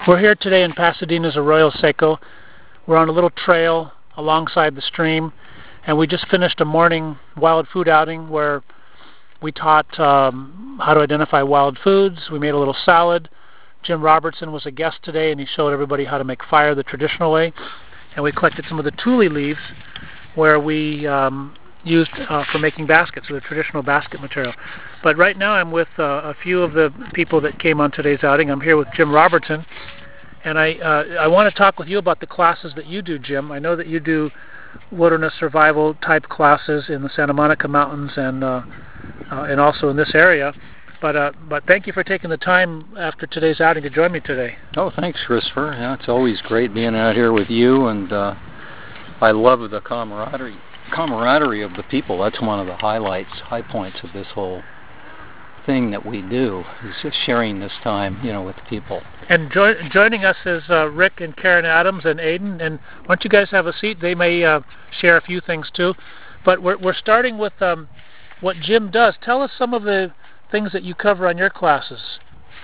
We're here today in Pasadena's Arroyo Seco. We're on a little trail alongside the stream, and we just finished a morning wild food outing where we taught how to identify wild foods. We made a little salad. Jim Robertson was a guest today, and he showed everybody how to make fire the traditional way. And we collected some of the tule leaves where we used for making baskets, so the traditional basket material. But right now I'm with a few of the people that came on today's outing. I'm here with Jim Robertson, and I want to talk with you about the classes that you do, Jim. I know that you do wilderness survival type classes in the Santa Monica Mountains and also in this area. But thank you for taking the time after today's outing to join me today. Oh, thanks, Christopher. Yeah, it's always great being out here with you, and I love the camaraderie of the people. That's one of the high points of this whole thing that we do, is just sharing this time, with the people. And joining us is Rick and Karen Adams and Aiden. And why don't you guys have a seat? They may share a few things too. But we're starting with what Jim does. Tell us some of the things that you cover on your classes.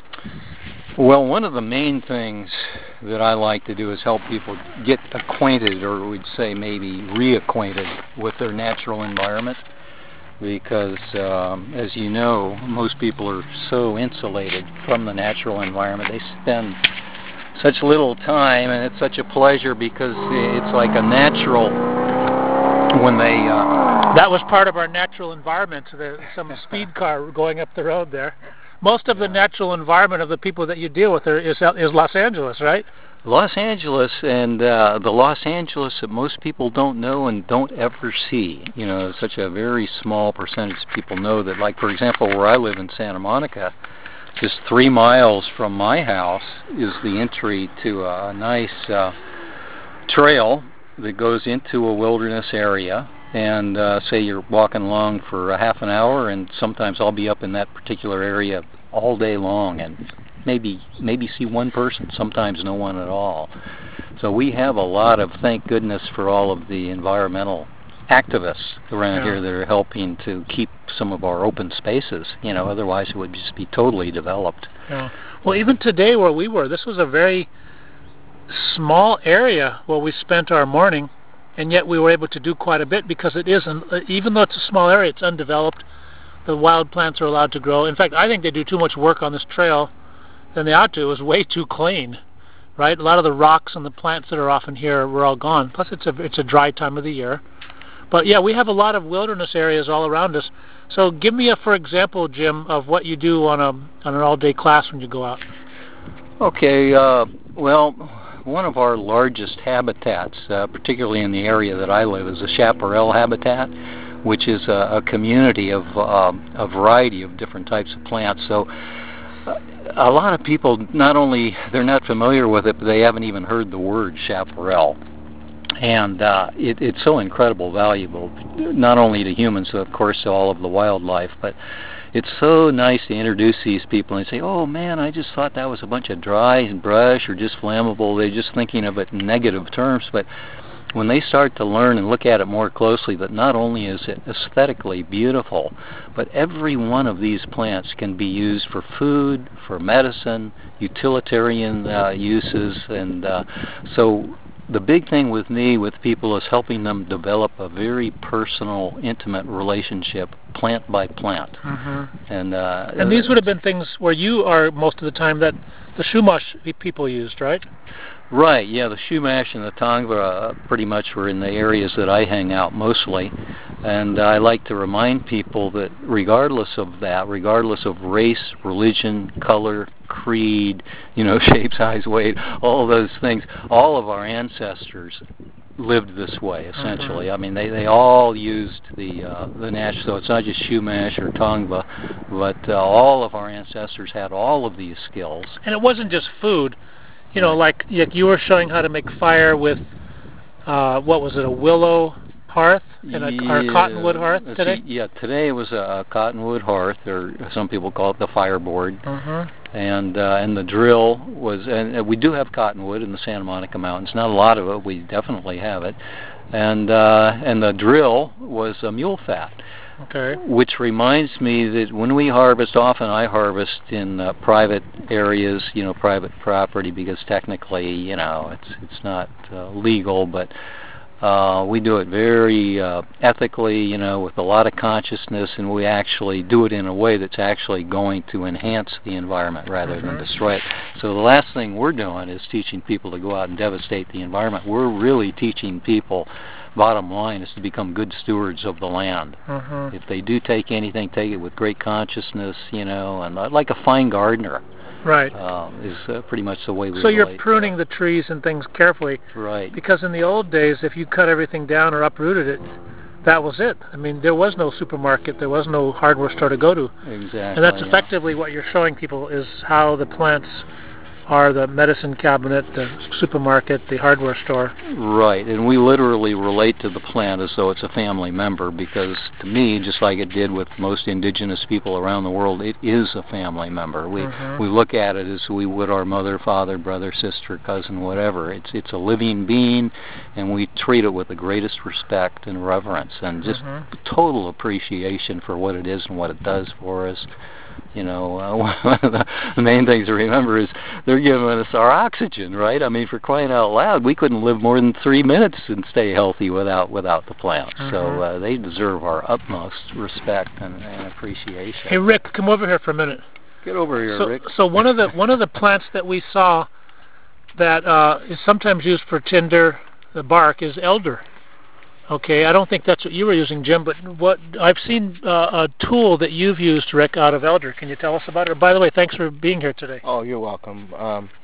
Well, one of the main things that I like to do is help people get acquainted, or we'd say maybe reacquainted, with their natural environment. Because, as you know, most people are so insulated from the natural environment. They spend such little time, and it's such a pleasure because it's like a natural, when they... That was part of our natural environment, some speed car going up the road there. Most of the natural environment of the people that you deal with is Los Angeles, right? Los Angeles, and the Los Angeles that most people don't know and don't ever see. Such a very small percentage of people know that. Like, for example, where I live in Santa Monica, just 3 miles from my house is the entry to a nice trail that goes into a wilderness area. And say you're walking along for a half an hour, and sometimes I'll be up in that particular area all day long, and maybe see one person, sometimes no one at all. So we have a lot of, thank goodness for all of the environmental activists around here that are helping to keep some of our open spaces. Otherwise it would just be totally developed. Yeah. Well, even today where we were, this was a very small area where we spent our morning, and yet we were able to do quite a bit because it isn't, even though it's a small area, it's undeveloped. The wild plants are allowed to grow. In fact, I think they do too much work on this trail than they ought to. It was way too clean, right? A lot of the rocks and the plants that are often here were all gone. Plus, it's a dry time of the year. But yeah, we have a lot of wilderness areas all around us. So give me for example, Jim, of what you do on an all-day class when you go out. Okay. Well, one of our largest habitats, particularly in the area that I live, is the chaparral habitat, which is a community of a variety of different types of plants. So a lot of people, not only they're not familiar with it, but they haven't even heard the word chaparral. And it's so incredibly valuable, not only to humans, but of course to all of the wildlife, but it's so nice to introduce these people and say, oh man, I just thought that was a bunch of dry brush or just flammable. They're just thinking of it in negative terms. But when they start to learn and look at it more closely, that not only is it aesthetically beautiful, but every one of these plants can be used for food, for medicine, utilitarian uses. And so the big thing with me, with people, is helping them develop a very personal, intimate relationship, plant by plant. Mm-hmm. And these would have been things where you are most of the time that the Chumash people used, right? Right, yeah, the Chumash and the Tongva pretty much were in the areas that I hang out mostly. And I like to remind people that regardless of that, regardless of race, religion, color, creed, shape, size, weight, all those things, all of our ancestors lived this way, essentially. I mean, they all used the Nash, so it's not just Chumash or Tongva, but all of our ancestors had all of these skills. And it wasn't just food. Like you were showing how to make fire with, what was it, a willow hearth and a cottonwood hearth today? Yeah, today it was a cottonwood hearth, or some people call it the fireboard. And the drill was, and we do have cottonwood in the Santa Monica Mountains. Not a lot of it, we definitely have it. And the drill was mule fat. Okay. Which reminds me that when we harvest, often I harvest in private areas, private property, because technically, it's not legal, but we do it very ethically, with a lot of consciousness, and we actually do it in a way that's actually going to enhance the environment rather than destroy it. So the last thing we're doing is teaching people to go out and devastate the environment. We're really teaching people, bottom line, is to become good stewards of the land. If they do take anything, take it with great consciousness, and like a fine gardener. Right. Is pretty much the way we So relate. you're pruning the trees and things carefully. Right. Because in the old days, if you cut everything down or uprooted it, that was it. I mean, there was no supermarket, there was no hardware store to go to. Exactly. And that's effectively what you're showing people, is how the plants are the medicine cabinet, the supermarket, the hardware store. Right, and we literally relate to the plant as though it's a family member, because to me, just like it did with most indigenous people around the world, it is a family member. We look at it as we would our mother, father, brother, sister, cousin, whatever. It's a living being, and we treat it with the greatest respect and reverence and just total appreciation for what it is and what it does for us. One of the main things to remember is they're giving us our oxygen, right? I mean, for crying out loud, we couldn't live more than 3 minutes and stay healthy without the plants. So they deserve our utmost respect and appreciation. Hey, Rick, come over here for a minute. Get over here, Rick. So one of the plants that we saw that is sometimes used for tinder, the bark, is elder. Okay, I don't think that's what you were using, Jim, but what I've seen a tool that you've used, Rick, out of elder. Can you tell us about it? By the way, thanks for being here today. Oh, you're welcome.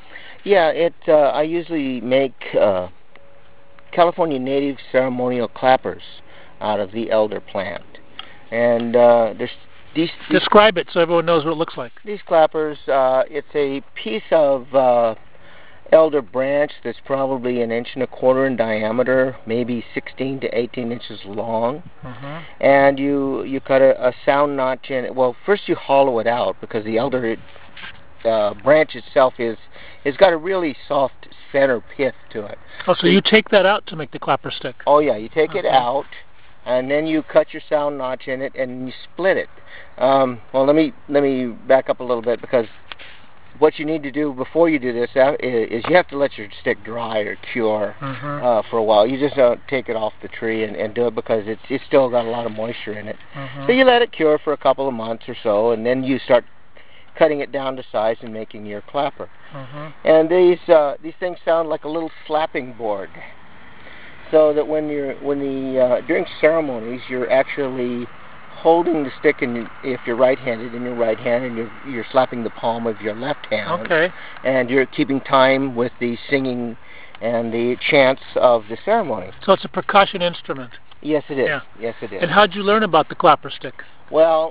I usually make California native ceremonial clappers out of the elder plant. And there's these... Describe it so everyone knows what it looks like. These clappers, it's a piece of elder branch that's probably 1.25 inches in diameter, maybe 16 to 18 inches long. And you cut a sound notch in it. Well, first you hollow it out, because the elder branch itself it's got a really soft center pith to it. Oh, so you take that out to make the clapper stick? Oh yeah, you take it out, and then you cut your sound notch in it, and you split it. Well, let me back up a little bit, because what you need to do before you do this is you have to let your stick dry or cure for a while. You just don't take it off the tree and do it, because it's still got a lot of moisture in it. So you let it cure for a couple of months or so, and then you start cutting it down to size and making your clapper. And these things sound like a little slapping board, so that during ceremonies, you're actually holding the stick if you're right-handed in your right hand, and you're slapping the palm of your left hand. Okay. And you're keeping time with the singing and the chants of the ceremony. So it's a percussion instrument. Yes, it is. Yeah. Yes, it is. And how'd you learn about the clapper stick? Well,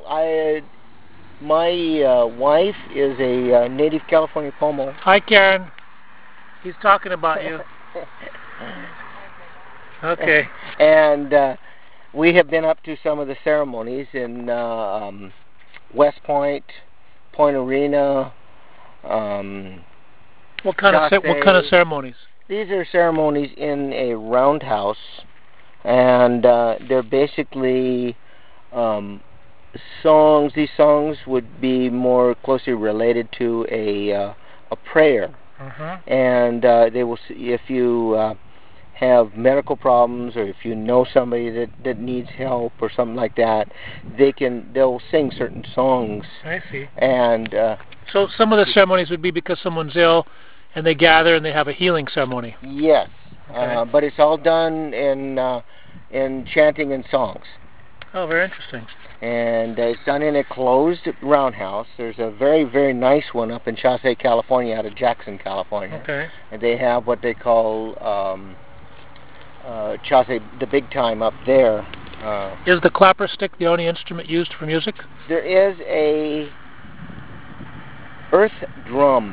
my wife is a native California Pomo. Hi, Karen. He's talking about you. Okay. And we have been up to some of the ceremonies in West Point, Point Arena. What kind of ceremonies? These are ceremonies in a roundhouse, and they're basically songs. These songs would be more closely related to a prayer, and they will. If you have medical problems, or if you know somebody that needs help or something like that, they'll sing certain songs. I see. And so some of the ceremonies would be because someone's ill, and they gather and they have a healing ceremony. Yes. Okay. But it's all done in chanting and songs. Oh, very interesting. And it's done in a closed roundhouse. There's a very, very nice one up in Chasay, California, out of Jackson, California. Okay. And they have what they call Chasay, the big time up there. Is the clapper stick the only instrument used for music? There is a earth drum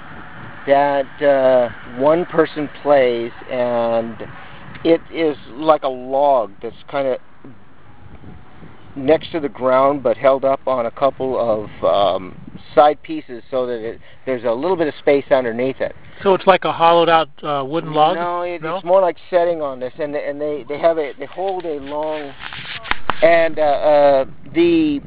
that one person plays, and it is like a log that's kind of next to the ground, but held up on a couple of side pieces, so that there's a little bit of space underneath it. So it's like a hollowed out wooden log? No, it's more like setting on this, and they hold a long And the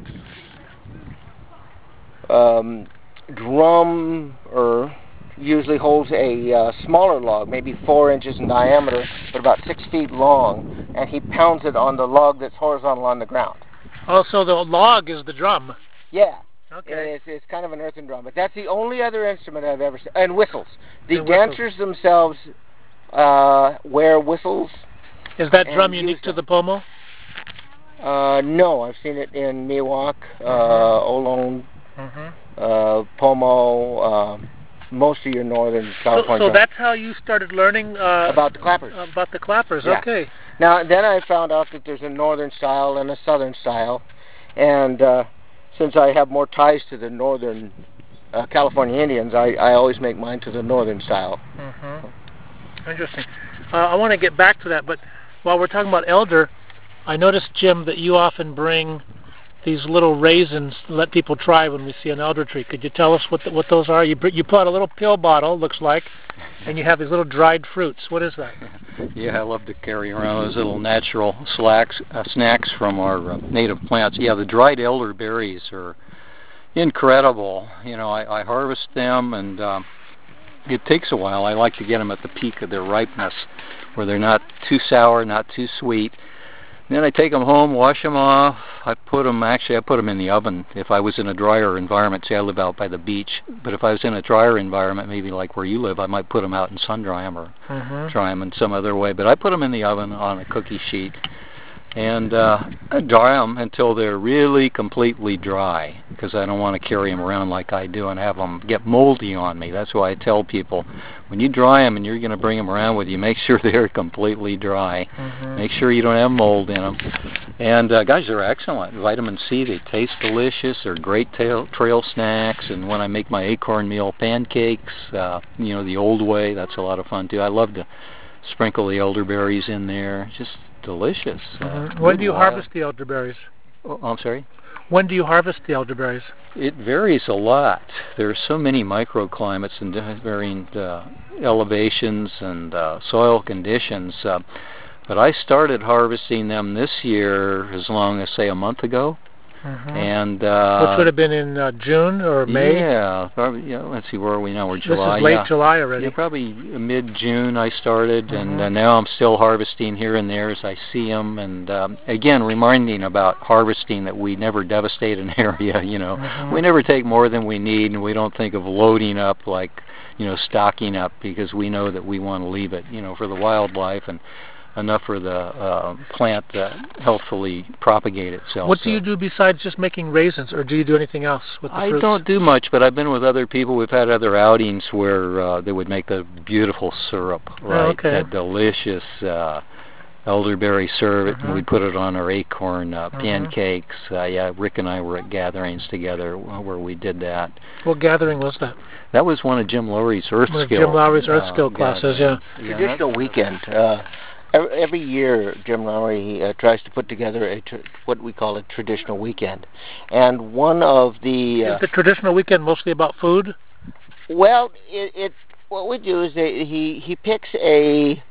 drummer usually holds a smaller log, maybe 4 inches in diameter, but about 6 feet long, and he pounds it on the log that's horizontal on the ground. Oh, so the log is the drum. Yeah. Okay. It's kind of an earthen drum, but that's the only other instrument I've ever seen. And whistles. The And dancers themselves wear whistles. Is that drum unique to the Pomo? No, I've seen it in Miwok, Ohlone, Pomo, most of your northern California. So that's how you started learning about the clappers. About the clappers, yeah. Okay. Now, then I found out that there's a northern style and a southern style, and since I have more ties to the northern California Indians, I always make mine to the northern style. Interesting. I want to get back to that, but while we're talking about elder, I noticed, Jim, that you often bring these little raisins to let people try when we see an elder tree. Could you tell us what those are? You put out a little pill bottle, looks like, and you have these little dried fruits. What is that? Yeah, I love to carry around those little natural snacks from our native plants. Yeah, the dried elderberries are incredible. You know, I harvest them, and it takes a while. I like to get them at the peak of their ripeness, where they're not too sour, not too sweet. Then I take them home, wash them off. I put them in the oven if I was in a drier environment. See, I live out by the beach, but if I was in a drier environment, maybe like where you live, I might put them out and sun dry them or dry them in some other way. But I put them in the oven on a cookie sheet, and I dry them until they're really completely dry, because I don't want to carry them around like I do and have them get moldy on me. That's why I tell people, when you dry them and you're going to bring them around with you, make sure they're completely dry. Make sure you don't have mold in them. And guys, they're excellent. Vitamin C, they taste delicious. They're great trail snacks. And when I make my acorn meal pancakes, you know, the old way, that's a lot of fun too. I love to sprinkle the elderberries in there. Just delicious. When do you harvest the elderberries? Oh, I'm sorry? When do you harvest the elderberries? It varies a lot. There are so many microclimates and varying elevations and soil conditions. But I started harvesting them this year as long as, say, a month ago. And which would have been in June or May? Yeah, probably, yeah. Let's see, where are we now? We're July. This is late July already. Yeah, probably mid-June I started, and now I'm still harvesting here and there as I see them. And again, reminding about harvesting, that we never devastate an area. You know, we never take more than we need, and we don't think of loading up like, you know, stocking up, because we know that we want to leave it, you know, for the wildlife and enough for the plant to healthfully propagate itself. What do you do besides just making raisins, or do you do anything else with the fruits? I don't do much, but I've been with other people. We've had other outings where they would make the beautiful syrup, right? That delicious elderberry syrup, and we put it on our acorn pancakes. Yeah, Rick and I were at gatherings together where we did that. What gathering was that? That was one of Jim Lowry's Earth Skill. Jim Lowry's Earth Skill classes, yeah. Traditional weekend. Every year, Jim Lowry tries to put together what we call a traditional weekend, and one of the is the traditional weekend mostly about food? Well, what we do is he picks a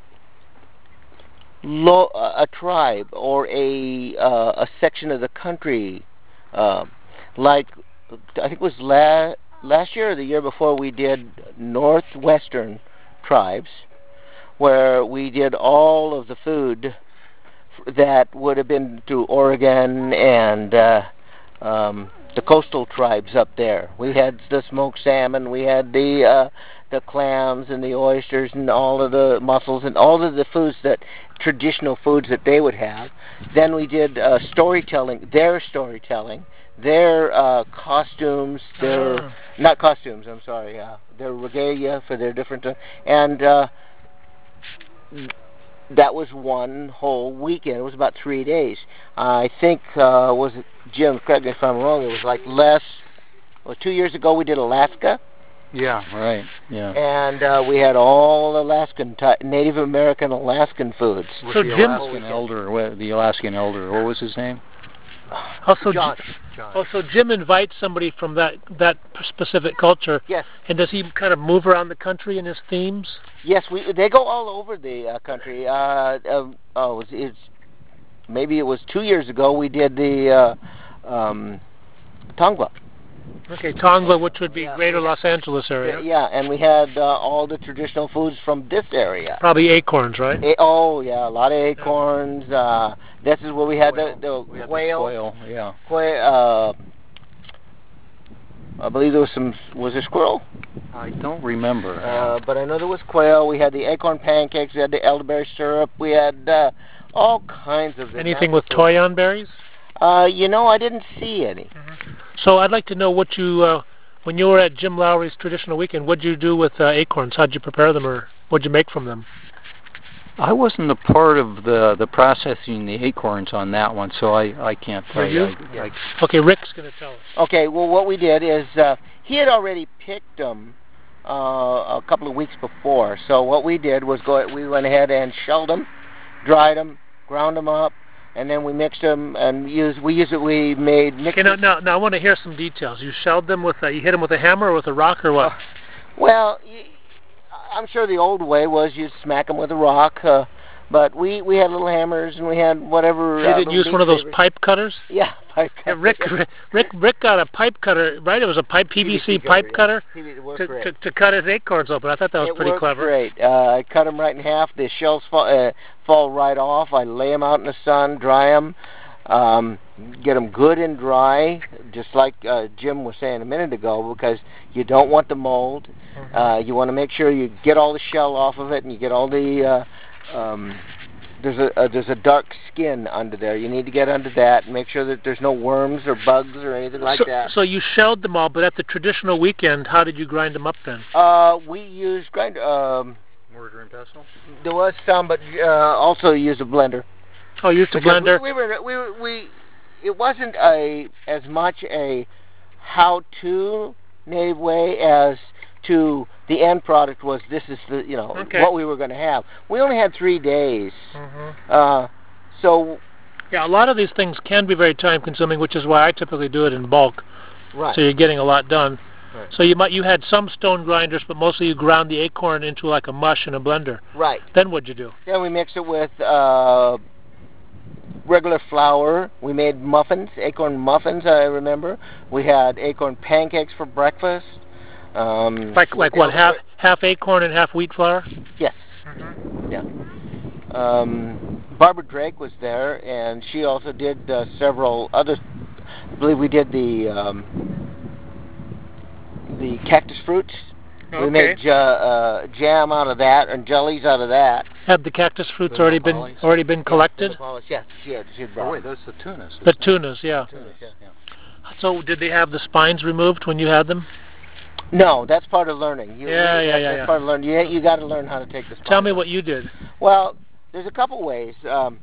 tribe or a section of the country, like I think it was last year or the year before, we did northwestern tribes, where we did all of the food that would have been through Oregon and the coastal tribes up there. We had the smoked salmon, we had the clams and the oysters and all of the mussels and all of the foods, traditional foods that they would have. Then we did storytelling, their costumes, not costumes, I'm sorry, their regalia for their different, and that was one whole weekend. It was about 3 days. I think, was it, Jim, correct me if I'm wrong, it was like 2 years ago we did Alaska. Yeah, right, yeah. And we had all Alaskan, Native American Alaskan foods. So the Jim, the Alaskan elder, what was his name? John. So Jim invites somebody from that specific culture. Yes. And does he kind of move around the country in his themes? Yes, they go all over the country. maybe it was 2 years ago, we did the Tongva. Okay, Tongva, which would be greater Los Angeles area. Yeah, and we had all the traditional foods from this area. Probably acorns, right? Oh, yeah, a lot of acorns. This is where we had the quail. Yeah. Quail, I believe there was was there squirrel? I don't remember. But I know there was quail. We had the acorn pancakes. We had the elderberry syrup. We had all kinds of... Anything with toyon berries? You know, I didn't see any. So I'd like to know what you, when you were at Jim Lowry's Traditional Weekend, what did you do with acorns? How did you prepare them, or what did you make from them? I wasn't a part of the processing the acorns on that one, so I can't tell you. Okay, Rick's going to tell us. Okay, well, what we did is he had already picked them a couple of weeks before. So what we did was we went ahead and shelled them, dried them, ground them up, and then we mixed them and we made mixes. Okay, now I want to hear some details. You shelled them with you hit them with a hammer or with a rock or what? Well, I'm sure the old way was you'd smack them with a rock, but we had little hammers and we had whatever. You didn't use one of those pipe cutters? Yeah, pipe cutters. Yeah, Rick got a pipe cutter, right? It was a PVC pipe cutter to cut his acorns open. I thought that was pretty clever. Great. I cut them right in half. The shells fall right off. I lay them out in the sun, dry them. Get them good and dry, just like Jim was saying a minute ago, because you don't want the mold. You want to make sure you get all the shell off of it, and you get all the there's a dark skin under there. You need to get under that and make sure that there's no worms or bugs or anything like that. So you shelled them all, but at the Traditional Weekend, how did you grind them up then? We used mortar and pestle. There was some, but also used a blender. Oh, you used a blender. It wasn't as much a how-to native way as to the end product was. This is what we were going to have. We only had 3 days, so yeah, a lot of these things can be very time-consuming, which is why I typically do it in bulk. Right. So you're getting a lot done. Right. So you had some stone grinders, but mostly you ground the acorn into like a mush in a blender. Right. Then what'd you do? Then we mixed it with regular flour. We made muffins, acorn muffins, I remember. We had acorn pancakes for breakfast. Like what, half acorn and half wheat flour? Yes. Yeah. Barbara Drake was there, and she also did several other. I believe we did the cactus fruits. Okay. We made jam out of that and jellies out of that. Have the cactus fruits already been collected? Yes, she had brought. Oh wait, those are the tunas. The tunas, yeah. Tunas, yeah. So did they have the spines removed when you had them? No, that's part of learning. That's part of learning. You got to learn how to take the spines. Tell me what you did. Well, there's a couple ways.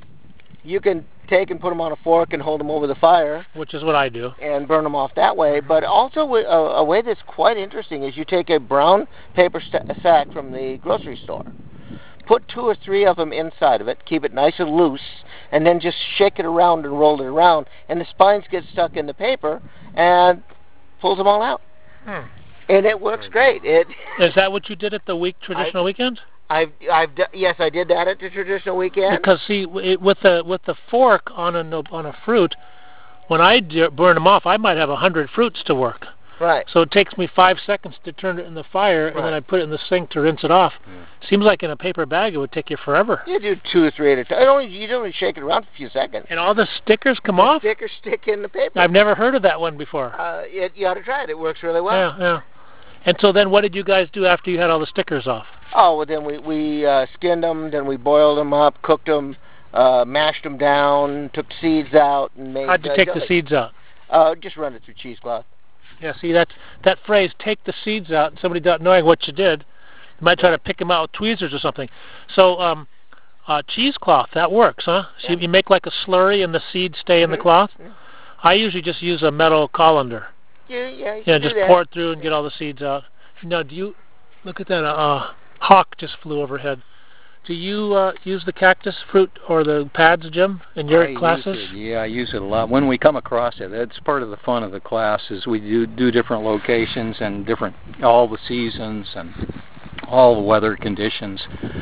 You can take and put them on a fork and hold them over the fire. Which is what I do. And burn them off that way. But also a way that's quite interesting is you take a brown paper sack from the grocery store, put 2 or 3 of them inside of it, keep it nice and loose, and then just shake it around and roll it around, and the spines get stuck in the paper and pulls them all out. And it works great. Is that what you did at the Traditional Weekend? Yes, I did that at the Traditional Weekend. Because see, with the fork on a fruit, when I burn them off, I might have 100 fruits to work. Right. So it takes me 5 seconds to turn it in the fire, and then I put it in the sink to rinse it off. Seems like in a paper bag it would take you forever. You do 2 or 3 at a time. You don't shake it around for a few seconds. And all the stickers come off? The stickers stick in the paper. I've never heard of that one before. You ought to try it. It works really well. Yeah. And so then what did you guys do after you had all the stickers off? Oh, well, then we skinned them, then we boiled them up, cooked them, mashed them down, took the seeds out, and made... How'd you take the seeds out? Just run it through cheesecloth. Yeah, see, that phrase, take the seeds out, and somebody not knowing what you did, you might try to pick them out with tweezers or something. So cheesecloth, that works, huh? So you make like a slurry and the seeds stay in the cloth? I usually just use a metal colander. Yeah, just pour it through and get all the seeds out. Now, do you... Look at that, hawk just flew overhead. Do you use the cactus fruit or the pads, Jim, in your classes? Use it. Yeah, I use it a lot. When we come across it, that's part of the fun of the class, is we do different locations and all the seasons and all the weather conditions.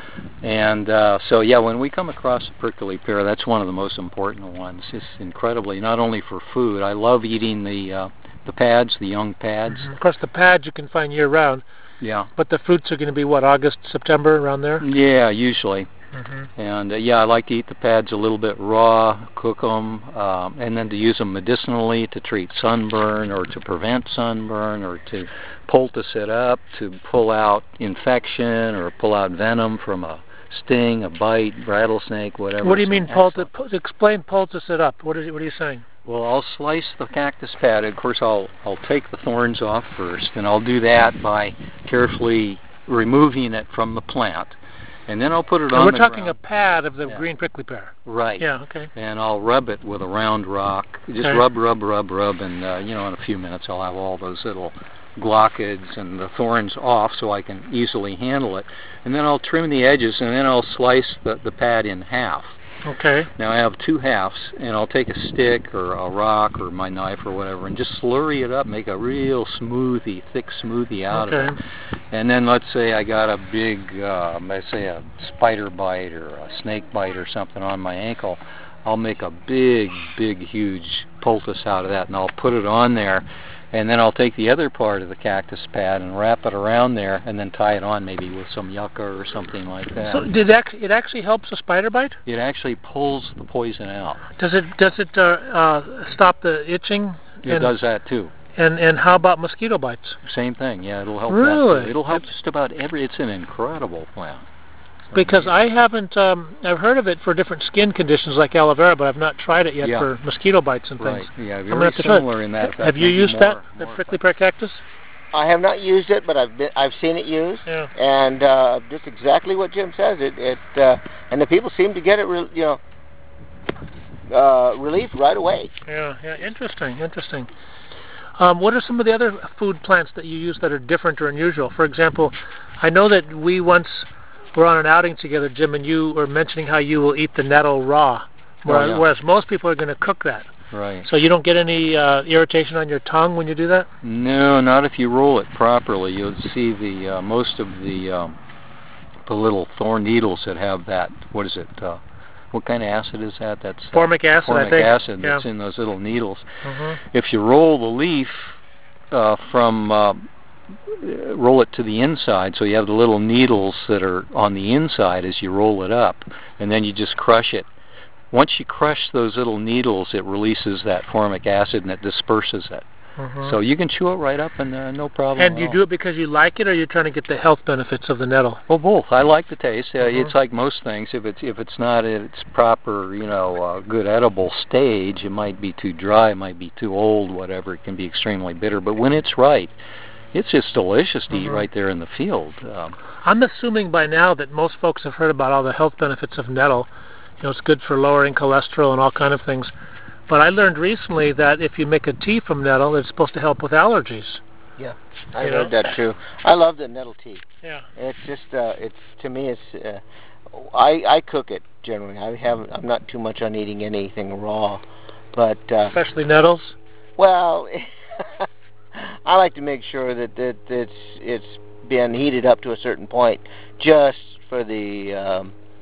And so, yeah, when we come across a prickly pear, that's one of the most important ones. It's incredibly, not only for food. I love eating the pads, the young pads. Mm-hmm. Of course, the pads you can find year-round. Yeah. But the fruits are going to be, what, August, September, around there? Yeah, usually. Mm-hmm. And, yeah, I like to eat the pads a little bit raw, cook them, and then to use them medicinally to treat sunburn or to prevent sunburn or to poultice it up, to pull out infection or pull out venom from a sting, a bite, rattlesnake, whatever. What do you mean poultice? Explain poultice it up. What are you saying? Well, I'll slice the cactus pad. Of course, I'll take the thorns off first, and I'll do that by carefully removing it from the plant. And then I'll put it on the ground. We're talking a pad of the green prickly pear. Right. Yeah, okay. And I'll rub it with a round rock. Just rub, and, in a few minutes I'll have all those little glochids and the thorns off so I can easily handle it. And then I'll trim the edges, and then I'll slice the pad in half. Okay. Now I have two halves, and I'll take a stick or a rock or my knife or whatever and just slurry it up, make a real smoothie, thick smoothie out of it. And then let's say I got a big, let's say a spider bite or a snake bite or something on my ankle. I'll make a big, huge poultice out of that, and I'll put it on there. And then I'll take the other part of the cactus pad and wrap it around there, and then tie it on maybe with some yucca or something like that. So it actually helps a spider bite? It actually pulls the poison out. Does it stop the itching? It does that too. And how about mosquito bites? Same thing. Yeah, it'll help. Really? That too. It'll help just about every. It's an incredible plant. Because I haven't, I've heard of it for different skin conditions like aloe vera, but I've not tried it yet for mosquito bites and things. Right, yeah, very similar in that. Have you used the prickly pear cactus? I have not used it, but I've seen it used, and just exactly what Jim says. And the people seem to get it, relief right away. Yeah, interesting. What are some of the other food plants that you use that are different or unusual? For example, I know that we once were on an outing together, Jim, and you were mentioning how you will eat the nettle raw, whereas most people are going to cook that. Right. So you don't get any irritation on your tongue when you do that? No, not if you roll it properly. You'll see the most of the little thorn needles that have that. What is it? What kind of acid is that? That's formic acid. Formic I think. acid that's in those little needles. If you roll the leaf roll it to the inside, so you have the little needles that are on the inside as you roll it up, and then you just crush it. Once you crush those little needles, it releases that formic acid and it disperses it. So you can chew it right up and no problem. And you do it because you like it, or you're trying to get the health benefits of the nettle? Well, both. I like the taste. It's like most things. If it's not in its proper, good edible stage, it might be too dry, it might be too old, whatever. It can be extremely bitter. But when it's right, it's just delicious to eat right there in the field. I'm assuming by now that most folks have heard about all the health benefits of nettle. It's good for lowering cholesterol and all kind of things. But I learned recently that if you make a tea from nettle, it's supposed to help with allergies. Yeah, I heard that too. I love the nettle tea. Yeah. It's just, to me, it's. I cook it generally. I'm not too much on eating anything raw, but. Especially nettles. Well. I like to make sure that it's been heated up to a certain point, just for the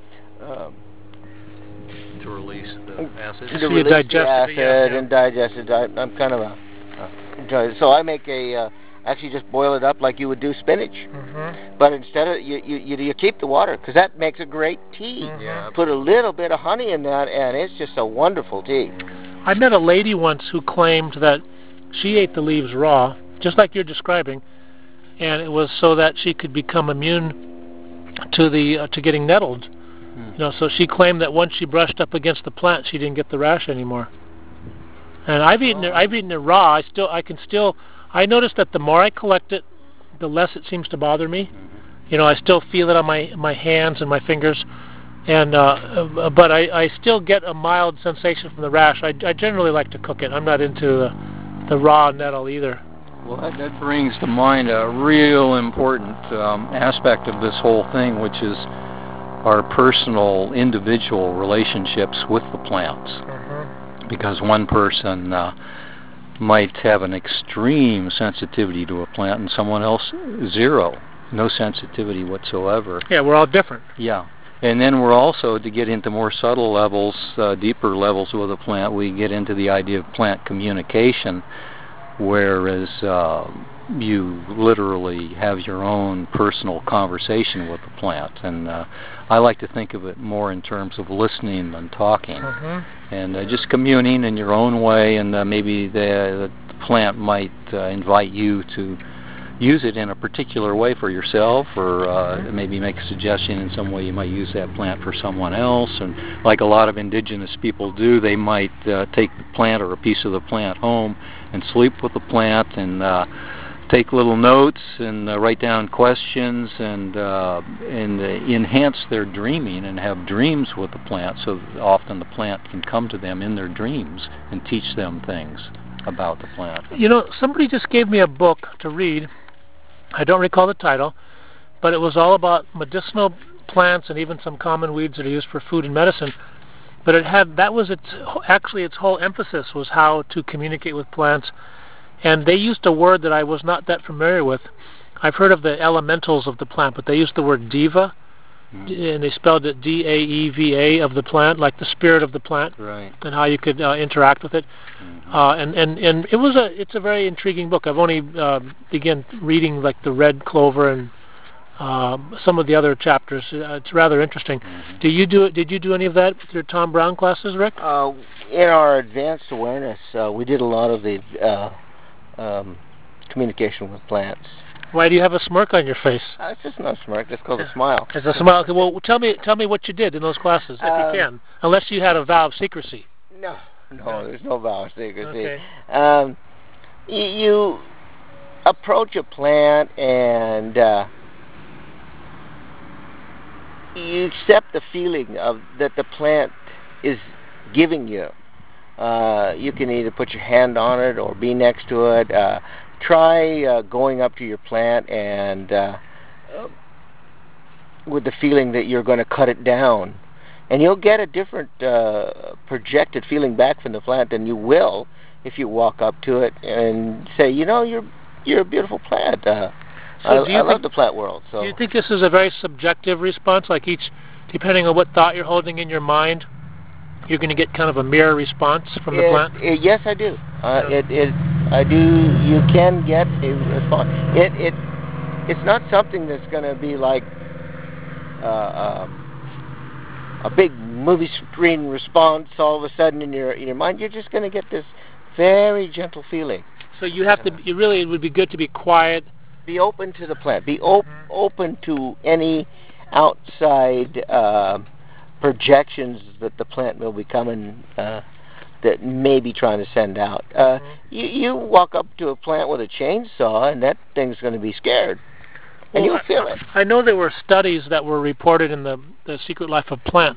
to release the acid. To release the acid and digest it. I'm kind of a so I make actually just boil it up like you would do spinach, but instead of you keep the water because that makes a great tea. Put a little bit of honey in that, and it's just a wonderful tea. I met a lady once who claimed that she ate the leaves raw, just like you're describing, and it was so that she could become immune to to getting nettled. So she claimed that once she brushed up against the plant, she didn't get the rash anymore. And I've eaten it raw. I noticed that the more I collect it, the less it seems to bother me. I still feel it on my hands and my fingers, and but I still get a mild sensation from the rash. I generally like to cook it. I'm not into the raw nettle either. Well, that brings to mind a real important aspect of this whole thing, which is our personal, individual relationships with the plants. Because one person might have an extreme sensitivity to a plant and someone else zero, no sensitivity whatsoever. Yeah, we're all different. Yeah. And then we're also, to get into more subtle levels, deeper levels with a plant, we get into the idea of plant communication, whereas you literally have your own personal conversation with the plant. And I like to think of it more in terms of listening than talking. And just communing in your own way, and maybe the plant might invite you to use it in a particular way for yourself, or maybe make a suggestion in some way you might use that plant for someone else. And like a lot of indigenous people do, they might take the plant or a piece of the plant home and sleep with the plant, and take little notes and write down questions, and enhance their dreaming and have dreams with the plant, so that often the plant can come to them in their dreams and teach them things about the plant. You know, somebody just gave me a book to read. I don't recall the title, but it was all about medicinal plants and even some common weeds that are used for food and medicine. But it had, that was its whole emphasis, was how to communicate with plants. And they used a word that I was not that familiar with. I've heard of the elementals of the plant, but they used the word diva, and they spelled it D-A-E-V-A, of the plant, like the spirit of the plant, and how you could interact with it. And it's a very intriguing book. I've only begun reading like the red clover and some of the other chapters. It's rather interesting. Did you do any of that with your Tom Brown classes, Rick? In our advanced awareness, we did a lot of the communication with plants. Why do you have a smirk on your face? It's just not a smirk. It's called a smile. It's a smile. Okay, well, tell me what you did in those classes, if you can, unless you had a vow of secrecy. No, there's no vow of secrecy. Okay. You approach a plant and you accept the feeling of that the plant is giving you. You can either put your hand on it or be next to it. Try going up to your plant and with the feeling that you're going to cut it down, and you'll get a different projected feeling back from the plant than you will if you walk up to it and say, you know, you're a beautiful plant. I love the plant world. So do you think this is a very subjective response, like each, depending on what thought you're holding in your mind, you're going to get kind of a mirror response from the plant? Yes, I do. I do. You can get a response. It's not something that's going to be like a big movie screen response all of a sudden in your mind. You're just going to get this very gentle feeling. So you have to. It would be good to be quiet. Be open to the plant. Be open to any outside projections that the plant will be coming, that may be trying to send out. You walk up to a plant with a chainsaw, and that thing's going to be scared, and you'll feel it. I know there were studies that were reported in the Secret Life of Plants,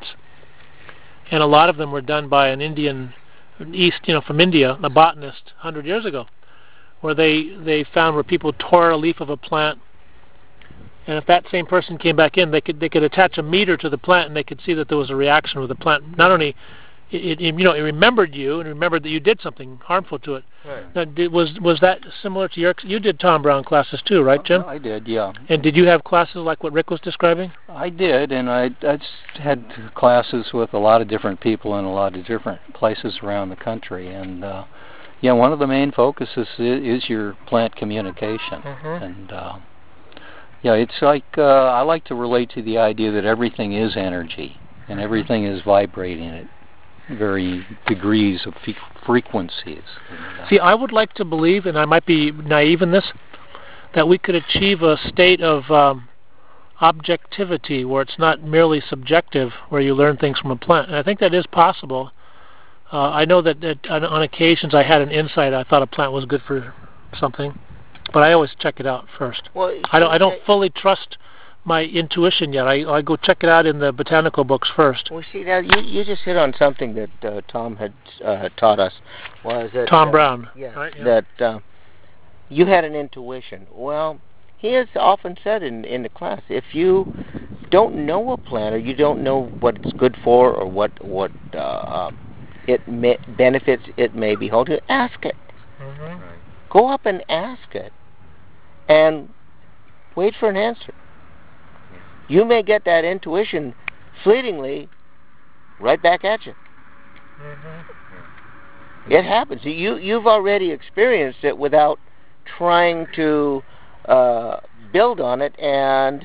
and a lot of them were done by an Indian, from India, a botanist, 100 years ago, where they found where people tore a leaf of a plant, and if that same person came back in, they could attach a meter to the plant, and they could see that there was a reaction with the plant. Not only it remembered you and remembered that you did something harmful to it. Right. Now, was that similar to you did Tom Brown classes too, right, Jim? I did, yeah. And did you have classes like what Rick was describing? I did, and I had classes with a lot of different people in a lot of different places around the country, and one of the main focuses is your plant communication, and it's like I like to relate to the idea that everything is energy and everything is vibrating at varying degrees of frequencies. See, I would like to believe, and I might be naive in this, that we could achieve a state of objectivity where it's not merely subjective, where you learn things from a plant. And I think that is possible. I know that on occasions I had an insight. I thought a plant was good for something, but I always check it out first. Well, I don't fully trust my intuition yet. I go check it out in the botanical books first. Well, see, now you just hit on something that Tom had taught us. Was that Tom Brown? Yeah. Right, yeah. That you had an intuition. Well, he has often said in the class, if you don't know a plant or you don't know what it's good for or what benefits it may be holding, ask it. Right. Go up and ask it, and wait for an answer. You may get that intuition fleetingly right back at you. It happens. You've already experienced it without trying to build on it and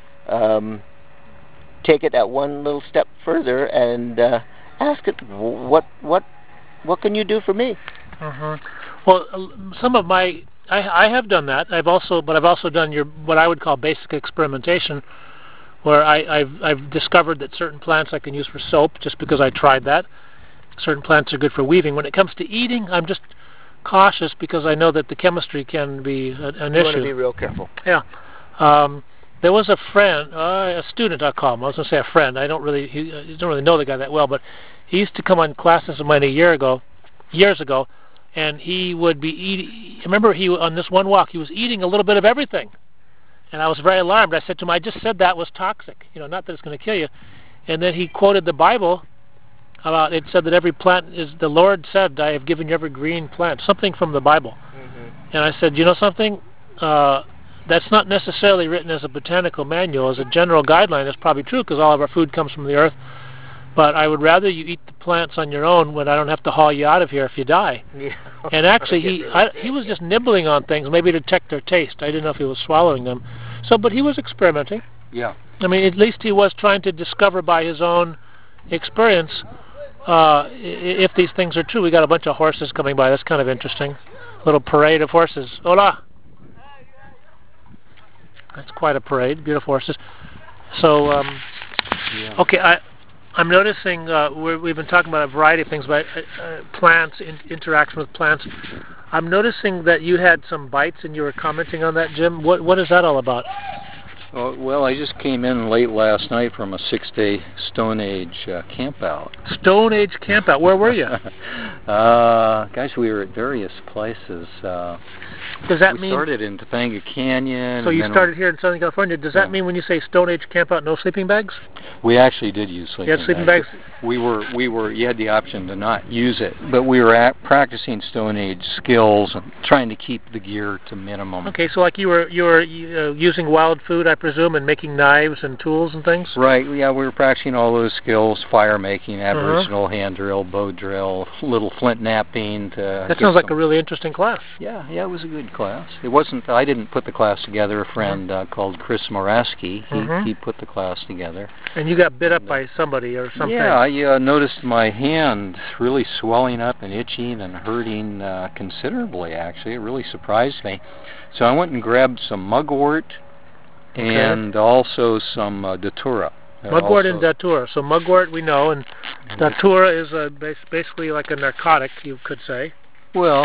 take it that one little step further and ask it, what can you do for me? Well, some of my I have done that. I've also done what I would call basic experimentation, where I've discovered that certain plants I can use for soap just because I tried that. Certain plants are good for weaving. When it comes to eating, I'm just cautious because I know that the chemistry can be an issue. You want to be real careful. Yeah. There was a friend, a student, I'll call him. I was going to say a friend. I don't really know the guy that well, but he used to come on classes of mine years ago, and he would be eating. I remember on this one walk, he was eating a little bit of everything, and I was very alarmed. I said to him, "I just said that was toxic. Not that it's going to kill you." And then he quoted the Bible. It said that every plant the Lord said, "I have given you every green plant," something from the Bible. And I said, "You know something? That's not necessarily written as a botanical manual. As a general guideline, it's probably true because all of our food comes from the earth. But I would rather you eat the plants on your own when I don't have to haul you out of here if you die." Yeah. And actually, he was just nibbling on things, maybe to check their taste. I didn't know if he was swallowing them. But he was experimenting. Yeah. I mean, at least he was trying to discover by his own experience if these things are true. We got a bunch of horses coming by. That's kind of interesting. A little parade of horses. Hola! That's quite a parade. Beautiful horses. So, okay, I'm noticing we've been talking about a variety of things, but plants, interaction with plants. I'm noticing that you had some bites and you were commenting on that, Jim. What is that all about? Well, I just came in late last night from a 6-day Stone Age campout. Stone Age campout. Where were you? Guys, we were at various places. Does that mean... We started in Topanga Canyon. So you started here in Southern California. Does that mean when you say Stone Age campout, no sleeping bags? We actually did use sleeping bags. You had sleeping bags? You had the option to not use it, but we were practicing Stone Age skills and trying to keep the gear to minimum. Okay, so like you were using wild food, I presume, and making knives and tools and things? Right, yeah, we were practicing all those skills, fire making, aboriginal hand drill, bow drill, little flint napping. That sounds like a really interesting class. Yeah, it was a good class. It wasn't, I didn't put the class together, a friend called Chris Moraski, he put the class together. And you got bit up by somebody or something? Yeah, I noticed my hand really swelling up and itching and hurting considerably, actually. It really surprised me. So I went and grabbed some mugwort and also some datura. Mugwort and datura. So mugwort we know, and datura is basically like a narcotic, you could say. Well,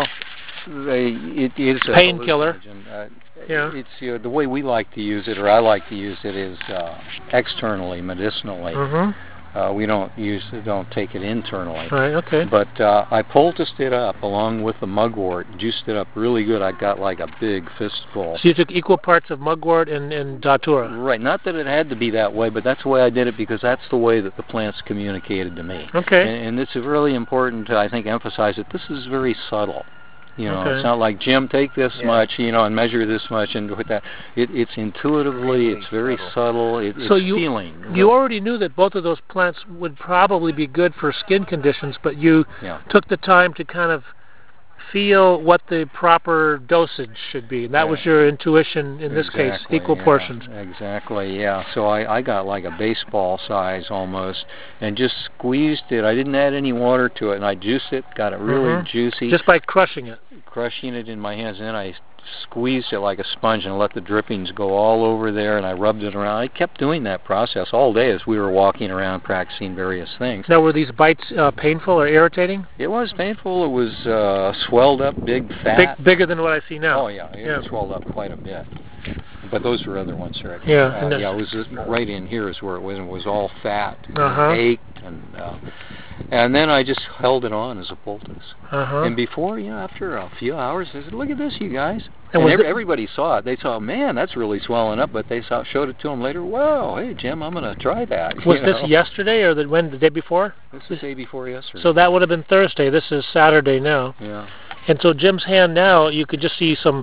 it is a painkiller. It's the way we like to use it, or I like to use it, is externally, medicinally. We don't take it internally. Right. Okay. But I poulticed it up along with the mugwort, juiced it up really good. I got like a big fistful. So you took equal parts of mugwort and datura. Right. Not that it had to be that way, but that's the way I did it because that's the way that the plants communicated to me. Okay. And it's really important to, I think, emphasize that this is very subtle. It's not like, Jim, take this much, and measure this much and with that. It's intuitively, it's very subtle, it's feeling. You already knew that both of those plants would probably be good for skin conditions, but you took the time to kind of feel what the proper dosage should be. And that was your intuition in this case, equal portions. Exactly, yeah. So I got like a baseball size almost and just squeezed it. I didn't add any water to it, and I juiced it, got it really juicy. Just by crushing it? Crushing it in my hands, and then I squeezed it like a sponge and let the drippings go all over there, and I rubbed it around. I kept doing that process all day as we were walking around practicing various things. Now, were these bites painful or irritating? It was painful. It was swelled up, big, fat. Bigger than what I see now. Oh, yeah. It swelled up quite a bit. But those were other ones, right? Yeah. It was right in here is where it was. It was all fat, and ached, and then I just held it on as a poultice. And before, after a few hours, I said, "Look at this, you guys." And everybody saw it. They saw, man, that's really swelling up. But they showed it to them later. Whoa, hey, Jim, I'm going to try that. Was this yesterday or the day before? This is the day before yesterday. So that would have been Thursday. This is Saturday now. Yeah. And so Jim's hand now, you could just see some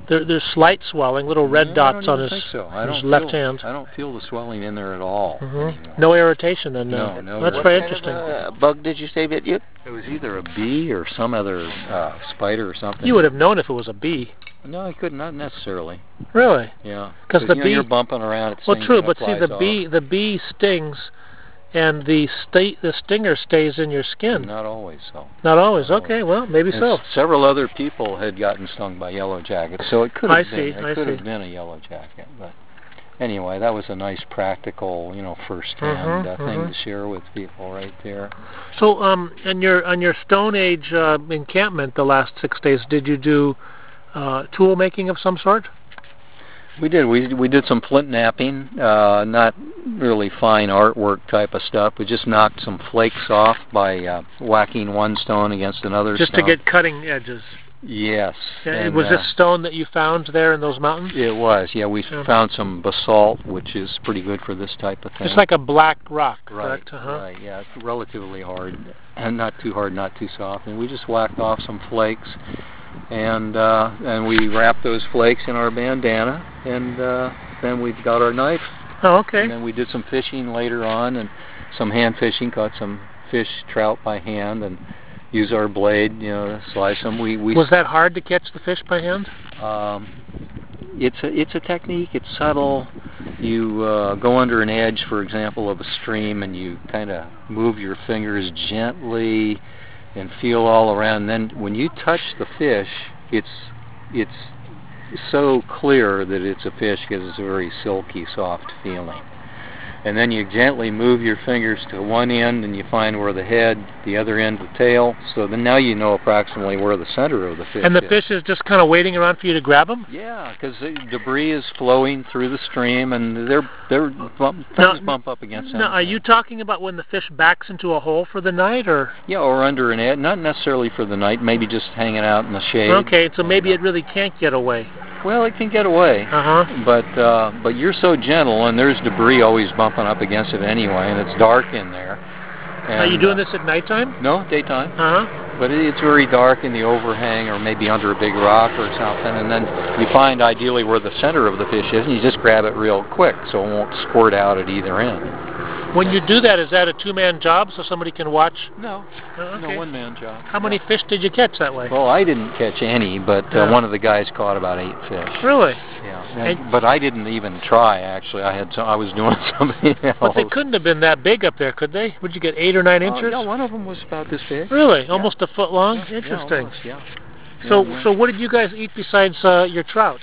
there's slight swelling, little red dots on his left hand. I don't feel the swelling in there at all. No irritation, then. No. That's very interesting. What kind of bug did you say bit you? It was either a bee or some other spider or something. You would have known if it was a bee. No, I could not necessarily. Really? Yeah. Because the bee, you're bumping around. Well, true, but see, the bee stings, and the stinger stays in your skin. Not always so. Not always. Okay, well, maybe so. Several other people had gotten stung by yellow jackets, so it could have been. I could have been a yellow jacket, but anyway, that was a nice practical, first-hand thing to share with people right there. So, on your Stone Age encampment the last 6 days, did you do tool making of some sort? We did. We did some flint knapping, not really fine artwork type of stuff. We just knocked some flakes off by whacking one stone against another just stone. To get cutting edges. Yes. And was this stone that you found there in those mountains? It was, yeah. We found some basalt, which is pretty good for this type of thing. It's like a black rock, right? Correct? Right, yeah. It's relatively hard, and not too hard, not too soft. And we just whacked off some flakes, and we wrapped those flakes in our bandana, and then we got our knife. Oh, okay. And then we did some fishing later on, and some hand fishing, caught some fish, trout by hand, and use our blade, to slice them. Was that hard to catch the fish by hand? It's a technique. It's subtle. You go under an edge, for example, of a stream, and you kind of move your fingers gently and feel all around. And then when you touch the fish, it's so clear that it's a fish because it's a very silky, soft feeling. And then you gently move your fingers to one end, and you find where the head, the other end the tail. So then now you know approximately where the center of the fish is. And the fish is just kind of waiting around for you to grab them? Yeah, because the debris is flowing through the stream, and things bump up against them. Now, are you talking about when the fish backs into a hole for the night, or? Yeah, or under an edge. Not necessarily for the night. Maybe just hanging out in the shade. Okay, so maybe it really can't get away. Well, it can get away, but you're so gentle, and there's debris always bumping up against it anyway, and it's dark in there. And, are you doing this at nighttime? No, daytime. But it's very dark in the overhang, or maybe under a big rock or something, and then you find ideally where the center of the fish is, and you just grab it real quick so it won't squirt out at either end. When you do that, is that a two-man job so somebody can watch? No, no one-man job. How many fish did you catch that way? Well, I didn't catch any, but one of the guys caught about 8 fish. Really? Yeah. But I didn't even try, actually. I was doing something else. But they couldn't have been that big up there, could they? Would you get 8 or 9 inches? Yeah, one of them was about this big. Really? Almost a foot long? Yeah, interesting. Yeah, So what did you guys eat besides your trout?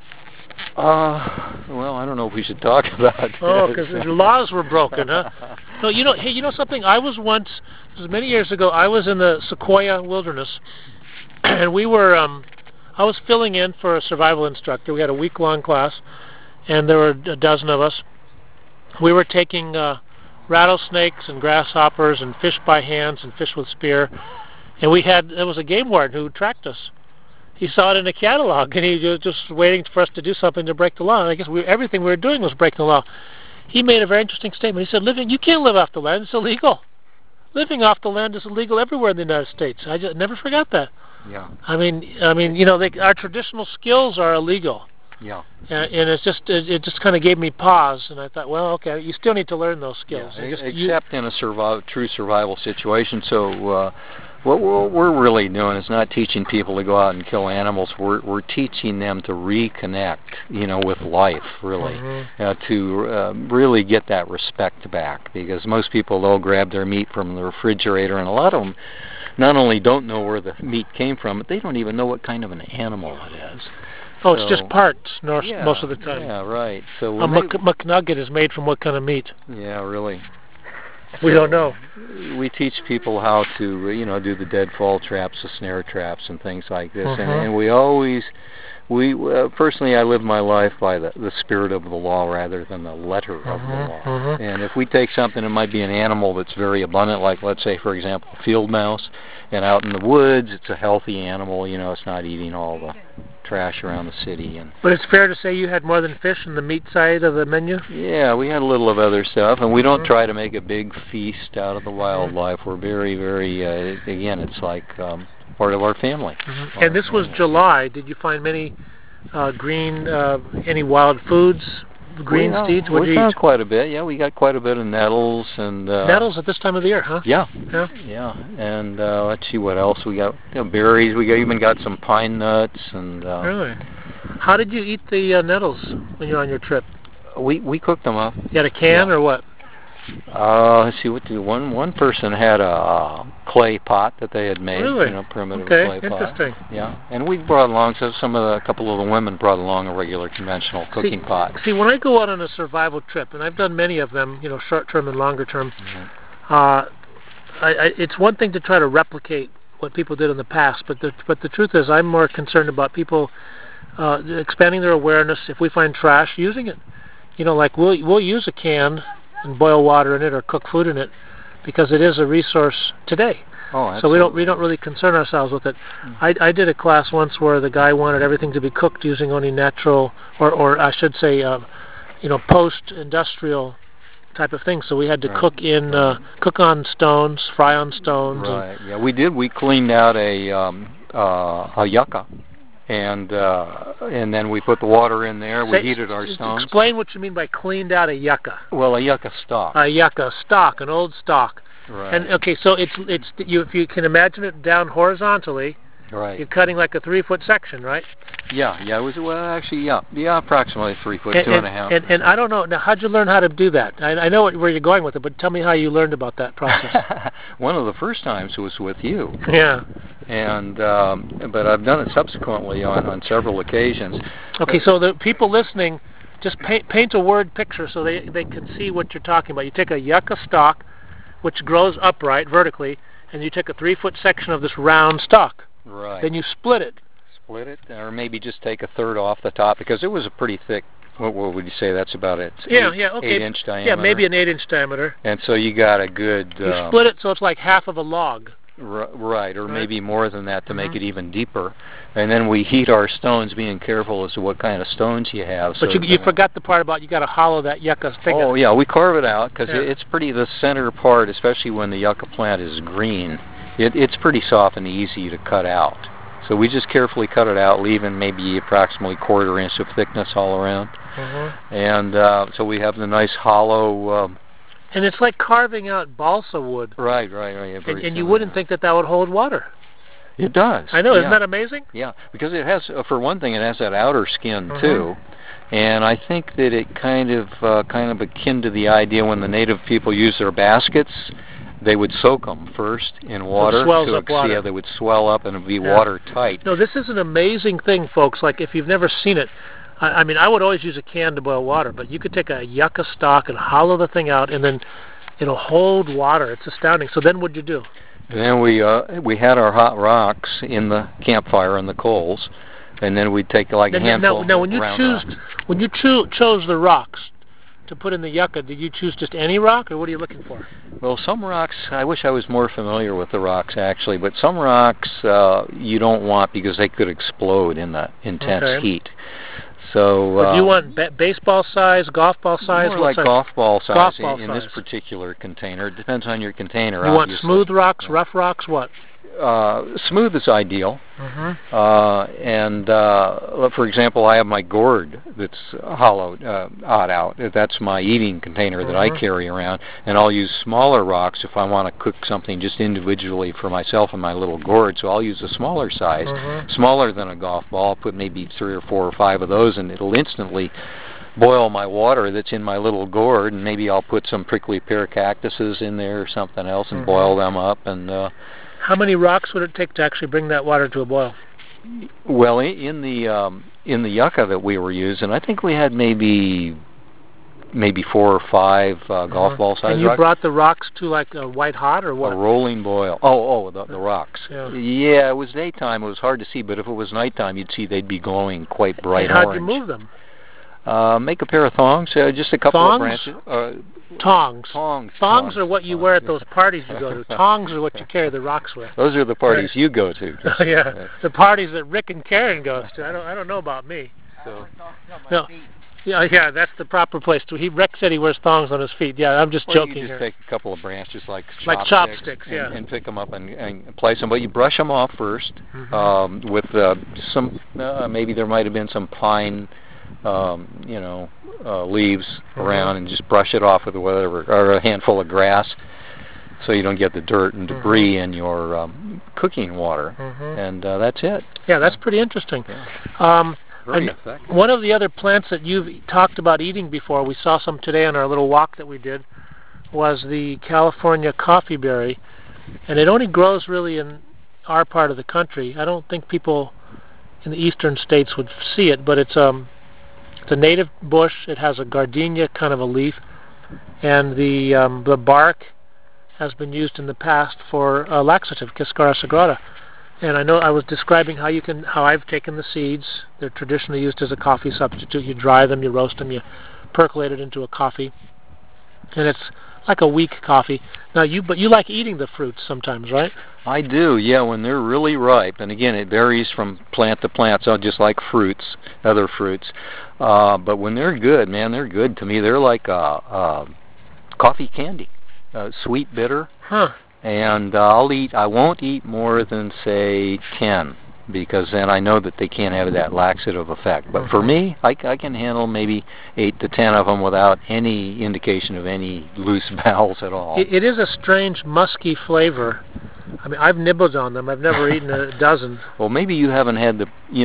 Well, I don't know if we should talk about that. Oh, because the laws were broken, huh? No, hey, you know something? I was once, this was many years ago, I was in the Sequoia Wilderness, and we were, I was filling in for a survival instructor. We had a week-long class, and there were a dozen of us. We were taking rattlesnakes and grasshoppers and fish by hands and fish with spear, and there was a game warden who tracked us. He saw it in a catalog, and he was just waiting for us to do something to break the law. And I guess everything we were doing was breaking the law. He made a very interesting statement. He said, you can't live off the land. It's illegal. Living off the land is illegal everywhere in the United States. I just never forgot that. Yeah. I mean, our traditional skills are illegal. Yeah. And it just kind of gave me pause, and I thought, well, okay, you still need to learn those skills. Yeah, except in a true survival situation. So what we're really doing is not teaching people to go out and kill animals. We're teaching them to reconnect, with life, really, to really get that respect back. Because most people, they'll grab their meat from the refrigerator, and a lot of them not only don't know where the meat came from, but they don't even know what kind of an animal it is. Oh, it's just parts most of the time. Yeah, right. So a McNugget is made from what kind of meat? Yeah, really. We don't know. We teach people how to, do the deadfall traps, the snare traps, and things like this. And we always, personally, I live my life by the spirit of the law rather than the letter of the law. And if we take something that might be an animal that's very abundant, like let's say, for example, a field mouse, and out in the woods, it's a healthy animal. It's not eating all the trash around the city. But it's fair to say you had more than fish on the meat side of the menu? Yeah, we had a little of other stuff, and we don't try to make a big feast out of the wildlife. We're very, very, again, it's like part of our family. And this was July. Did you find many green, any wild foods, green seeds? What do we you found eat? quite a bit. Yeah, we got quite a bit of nettles and Nettles at this time of the year, huh? Yeah, Yeah. yeah. And let's see what else we got. Berries. We even got some pine nuts and. Really? How did you eat the nettles when you're on your trip? We cooked them up. You had a can or what? Let's see, what do one person had a clay pot that they had made, Really? Primitive Okay, clay interesting. pot. Yeah, and we brought along, so a couple of the women brought along a regular conventional cooking pot. See, when I go out on a survival trip, and I've done many of them, short-term and longer-term, it's one thing to try to replicate what people did in the past, but the truth is, I'm more concerned about people expanding their awareness. If we find trash, using it. Like we'll use a can and boil water in it or cook food in it because it is a resource today. Oh, so we don't really concern ourselves with it. I did a class once where the guy wanted everything to be cooked using only natural or I should say post-industrial type of thing. So we had to cook on stones, fry on stones. Right. Yeah, we did. We cleaned out a yucca. And then we put the water in there. We heated our stones. Explain what you mean by cleaned out a yucca. Well, a yucca stalk. A yucca stalk, an old stalk. Right. And okay, so it's if you can imagine it down horizontally. Right. You're cutting like a 3-foot section, right? Yeah. It was approximately 3 foot, 2.5. And I don't know. Now, how'd you learn how to do that? I know where you're going with it, but tell me how you learned about that process. One of the first times was with you. Yeah. And but I've done it subsequently on several occasions. Okay, so the people listening, just paint a word picture so they can see what you're talking about. You take a yucca stalk, which grows upright vertically, and you take a 3-foot section of this round stalk. Right. Then you split it. Split it, or maybe just take a third off the top because it was a pretty thick. What would you say? That's about it. 8-inch diameter. Yeah, maybe an 8-inch diameter. And so you got a good. You split it so it's like half of a log. Right, or maybe more than that to make it even deeper. And then we heat our stones, being careful as to what kind of stones you have. But you forgot the part about you got to hollow that yucca thing. Oh yeah, we carve it out because it's pretty. The center part, especially when the yucca plant is green, it's pretty soft and easy to cut out. So we just carefully cut it out, leaving maybe approximately 1/4 inch of thickness all around. And so we have the nice hollow. And it's like carving out balsa wood. Right. Yeah, and you wouldn't think that would hold water. It does. I know. Isn't that amazing? Yeah, because it has, for one thing, it has that outer skin too. And I think that it kind of akin to the idea when the native people use their baskets, they would soak them first in water. Water. They would swell up and be watertight. No, this is an amazing thing, folks. Like if you've never seen it, I mean, I would always use a can to boil water, but you could take a yucca stalk and hollow the thing out, and then it'll hold water. It's astounding. So then what'd you do? And then we had our hot rocks in the campfire and the coals, and then we'd take like a handful. Now, when you chose the rocks to put in the yucca, did you choose just any rock, or what are you looking for? Well, some rocks, I wish I was more familiar with the rocks actually, but some rocks you don't want because they could explode in the intense heat. So do you want baseball size, golf ball size? More like golf ball size golf ball in this particular container. It depends on your container. You want smooth rocks, rough rocks, what? Smooth is ideal. And for example, I have my gourd that's hollowed out. That's my eating container that I carry around, and I'll use smaller rocks if I want to cook something just individually for myself and my little gourd. So I'll use a smaller size, smaller than a golf ball. I'll put maybe 3 or 4 or 5 of those, and it'll instantly boil my water that's in my little gourd, and maybe I'll put some prickly pear cactuses in there or something else and boil them up. And how many rocks would it take to actually bring that water to a boil? Well, in the yucca that we were using, I think we had maybe 4 or 5 golf ball size. And you brought the rocks to like a white hot or what? A rolling boil. The rocks. Yeah, it was daytime. It was hard to see, but if it was nighttime, you'd see they'd be glowing quite bright orange. How'd you move them? Make a pair of thongs, just a couple of branches. Tongs. Tongs are what you wear at those parties you go to. Tongs are what you carry the rocks with. Those are the parties you go to. Yeah, the parties that Rick and Karen goes to. I don't know about me. So. Yeah, that's the proper place to. Rex said he wears thongs on his feet. Yeah, I'm just joking you just here. take a couple of branches like chopsticks, yeah, and pick them up and place them. But you brush them off first with some. Maybe there might have been some pine, leaves around, and just brush it off with whatever, or a handful of grass, so you don't get the dirt and debris in your cooking water. And that's it. Yeah, that's pretty interesting. Yeah. One of the other plants that you've talked about eating before, we saw some today on our little walk that we did, was the California coffee berry. And it only grows really in our part of the country. I don't think people in the eastern states would see it, but it's a native bush. It has a gardenia kind of a leaf, and the bark has been used in the past for a laxative, Cascara sagrada. And I know I was describing how I've taken the seeds. They're traditionally used as a coffee substitute. You dry them, you roast them, you percolate it into a coffee, and it's like a weak coffee. Now but you like eating the fruits sometimes, right? I do, yeah, when they're really ripe. And again, it varies from plant to plant, so just like fruits, other fruits. But when they're good, man, they're good to me. They're like coffee candy, sweet, bitter. Huh. And I won't eat more than, say, 10, because then I know that they can't have that laxative effect. But for me, I can handle maybe 8 to 10 of them without any indication of any loose bowels at all. It is a strange musky flavor. I mean, I've nibbled on them. I've never eaten a dozen. Well, maybe you haven't had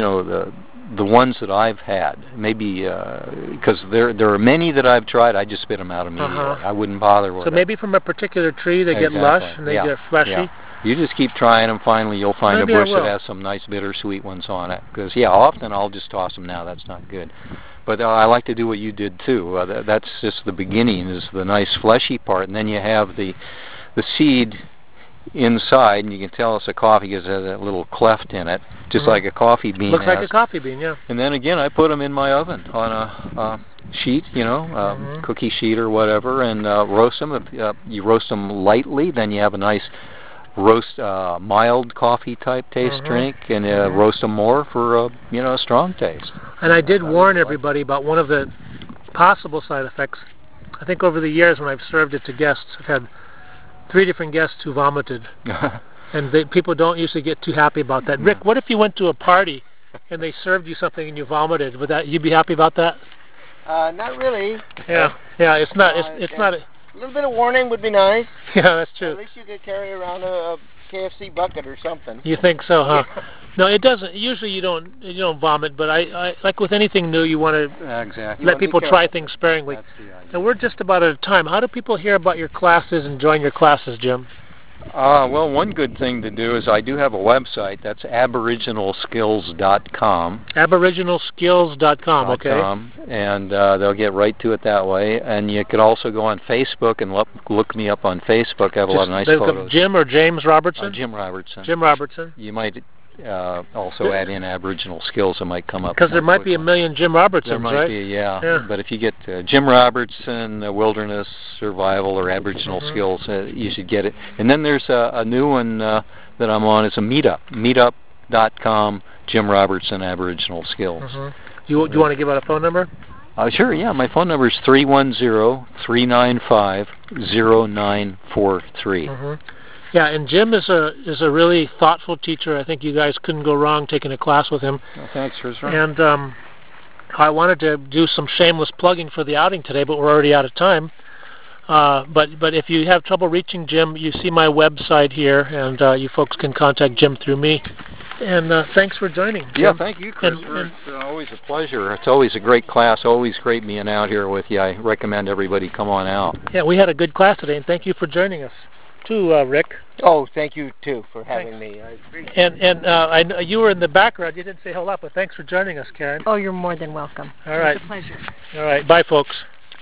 the ones that I've had. Maybe because there are many that I've tried. I just spit them out immediately. I wouldn't bother with it. So maybe from a particular tree they get lush and they get fleshy. Yeah. You just keep trying them. Finally, you'll find a bush that has some nice bittersweet ones on it. Because often I'll just toss them now. That's not good. But I like to do what you did too. That's just the beginning. Is the nice fleshy part, and then you have the seed inside, and you can tell it's a coffee because it has that little cleft in it, just like a coffee bean. Looks like a coffee bean, yeah. And then again, I put them in my oven on a sheet, cookie sheet or whatever, and roast them. If you roast them lightly, then you have a nice roast, mild coffee type taste drink, and roast them more for a strong taste. And I did warn everybody about one of the possible side effects. I think over the years when I've served it to guests, I've had 3 different guests who vomited, and people don't usually get too happy about that. Rick, what if you went to a party and they served you something and you vomited? Would you be happy about that? Not really. Yeah, it's not. It's not. A little bit of warning would be nice. Yeah, that's true. At least you could carry around a KFC bucket or something. You think so, huh? No, it doesn't. Usually you don't vomit, but I like with anything new, you want to let people try things sparingly. And we're just about out of time. How do people hear about your classes and join your classes, Jim? Well, one good thing to do is I do have a website. That's aboriginalskills.com. Aboriginalskills.com, okay. And they'll get right to it that way. And you could also go on Facebook and look me up on Facebook. I have a lot of nice photos. Jim or James Robertson? Jim Robertson. Jim Robertson. You might also add in Aboriginal Skills. It might come up. Because there might be a million Jim Robertsons, right? There might be, yeah. But if you get Jim Robertson, Wilderness Survival, or Aboriginal Skills, you should get it. And then there's a new one that I'm on. It's a Meetup. Meetup.com, Jim Robertson, Aboriginal Skills. Do you want to give out a phone number? Sure, yeah. My phone number is 310-395-0943. Yeah, and Jim is a really thoughtful teacher. I think you guys couldn't go wrong taking a class with him. Well, thanks, Rizra. And I wanted to do some shameless plugging for the outing today, but we're already out of time. But if you have trouble reaching Jim, you see my website here, and you folks can contact Jim through me. And thanks for joining, Jim. Yeah, thank you, Christopher. It's always a pleasure. It's always a great class. Always great being out here with you. I recommend everybody come on out. Yeah, we had a good class today, and thank you for joining us. Too, Rick. Oh, thank you too for having me. I appreciate it. And I know you were in the background. You didn't say a whole lot, but thanks for joining us, Karen. Oh, you're more than welcome. All right. It's a pleasure. All right. Bye, folks.